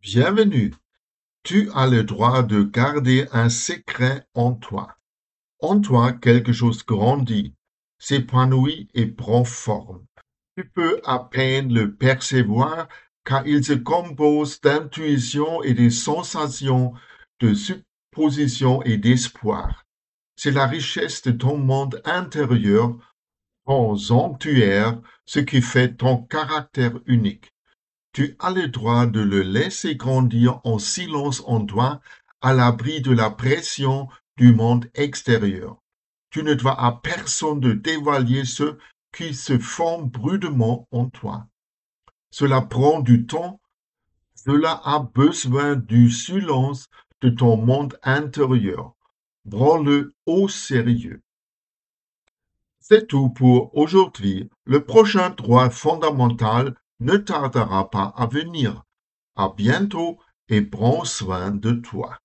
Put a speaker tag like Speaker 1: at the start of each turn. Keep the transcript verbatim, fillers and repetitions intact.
Speaker 1: Bienvenue. Tu as le droit de garder un secret en toi. En toi, quelque chose grandit, s'épanouit et prend forme. Tu peux à peine le percevoir car il se compose d'intuition et de sensations, de suppositions et d'espoir. C'est la richesse de ton monde intérieur, ton sanctuaire, ce qui fait ton caractère unique. Tu as le droit de le laisser grandir en silence en toi, à l'abri de la pression du monde extérieur. Tu ne dois à personne de dévoiler ce qui se forme brutalement en toi. Cela prend du temps, cela a besoin du silence de ton monde intérieur. Prends-le au sérieux. C'est tout pour aujourd'hui. Le prochain droit fondamental ne tardera pas à venir. À bientôt et prends soin de toi.